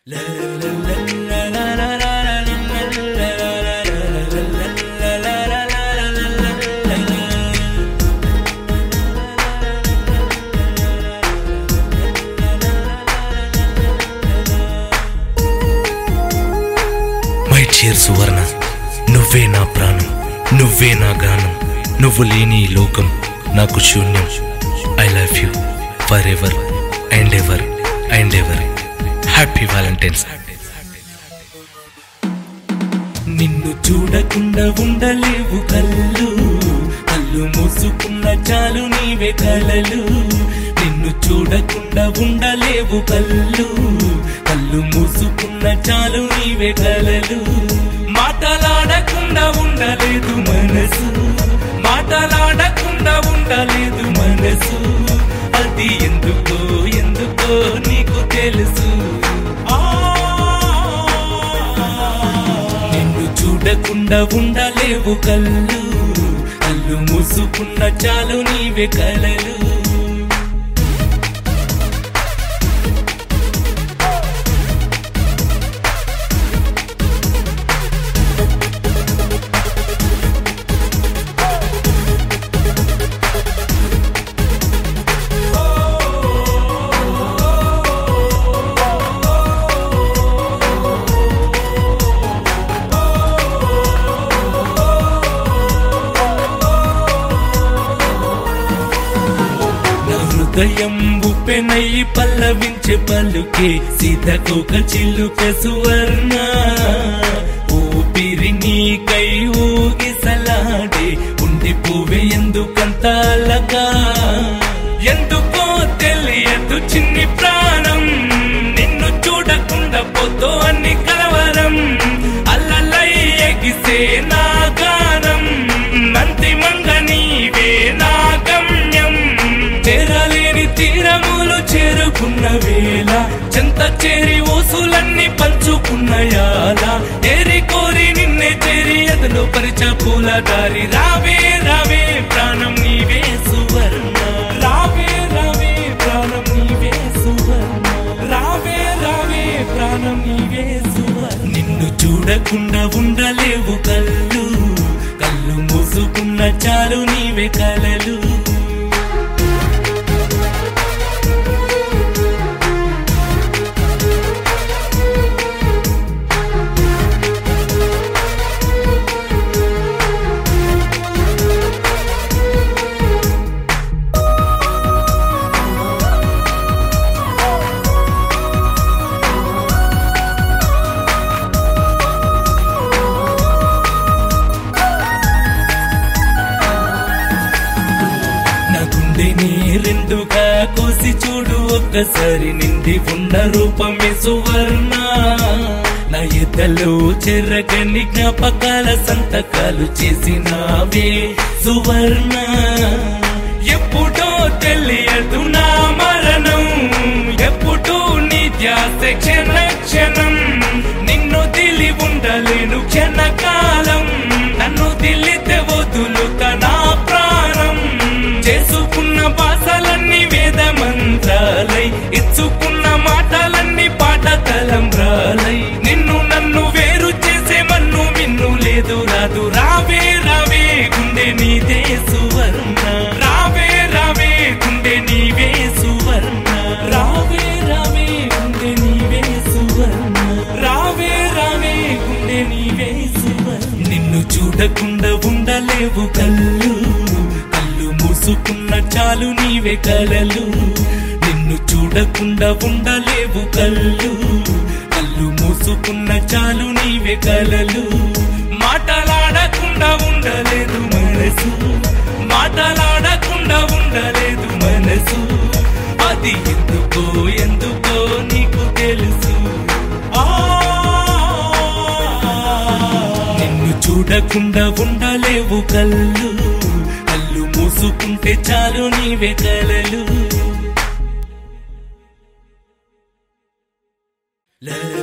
సువర్ణ నువ్వే నా ప్రాణం, నువ్వే నా గానం, నువ్వు లేని ఈ లోకం నాకు శూన్యం. I love you forever and ever and ever. Happy Valentine's. నిన్ను చూడకుండా ఉండలేవు కళ్ళు, కళ్ళు మూసుకున్న చాలు నీవే కలలు. నిన్ను చూడకుండా ఉండలేవు కళ్ళు, కళ్ళు మూసుకున్న చాలు నీవే కలలు. మాటలాడకుండా ఉండలేదు మనసు, మాటలాడకుండా ఉండలేదు మనసు. అది ఎందుకో ఎందుకో నీకు తెలుసు. నిన్ను చూడకుండా ఉండలేవు కళ్ళు, కళ్ళు మూసుకున్న చాలు నీవే కలలు. హృదయం ఉప్పెనై పల్లవించే పలుకే సీతకొక చిలుక సువర్ణ. ఊపిరి నీకై ఊగిసలాడే ఉండిపోవే ఎందుకంత అలగా. ఎందుకో తెలియదు చిన్ని ప్రాణం, నిన్ను చూడకుండా పోతో అన్ని కలవరం. అల్లలై ఎగిసే నా గానం, అంతిమంగా నీవే నా గమ్యం. చేరలేని తీరములు చేరుకున్న వేళ, చెంత చేరి ఊసులన్నీ పంచుకున్న యాల. ఏరి కోరి నిన్నే చేరి ఎదలో పరిచ పూల దారి. రావే రావే ప్రాణం నీవే సువర్ణ, రావే రావే ప్రాణం నీవే సువర్ణ, రావే రావే ప్రాణం నీవే సువర్ణ. నిన్ను చూడకుండా ఉండలేవు కళ్ళు, కళ్ళు మూసుకున్న చాలు నీవే కలలు. రెండుగా కోసి చూడు ఒక్కసారి, నిండి ఉన్న రూపమే సువర్ణ. నా ఎదలో చెరగని జ్ఞాపకాల సంతకాలు చేసినావే సువర్ణ. ఎప్పుడో తెలియదు నా మరణం, ఎప్పుడూ నీ ధ్యాస క్షణ క్షణం. నిన్ను దిలి ఉండలేను క్షణకాలం, నన్ను దిల్లితే వదులుతా నా ప్రాణం. చేసుకున్న భాషలన్నీ వేద మంత్రాలై, ఇచ్చుకున్న మాటలన్నీ పాట తలంబ్రాలై. నిన్ను నన్ను వేరు చేసే మన్ను మిన్ను లేదు రాదు. రావే రావే గుండె నీదే సువర్ణ, రావే రావే గుండె నీవే సువర్ణ, రావే రావే గుండె నీవే సువర్ణ, రావే రావే గుండె నీవే సువర్ణ. నిన్ను చూడకుండా ఉండలేవు కళ్ళు, మూసుకున్న చాలు నీవే కలలు. నిన్ను చూడకుండా ఉండలేవు కళ్ళు, కళ్ళు మూసుకున్న చాలు నీవే కలలు. మాటలాడకుండా ఉండలేదు మనసు, మాటలాడకుండా ఉండలేదు మనసు. అది ఎందుకో ఎందుకో నీకు తెలుసు. నిన్ను చూడకుండా ఉండలేవు కళ్ళు, మూసుకుంటే చాలు నీవే కలలు.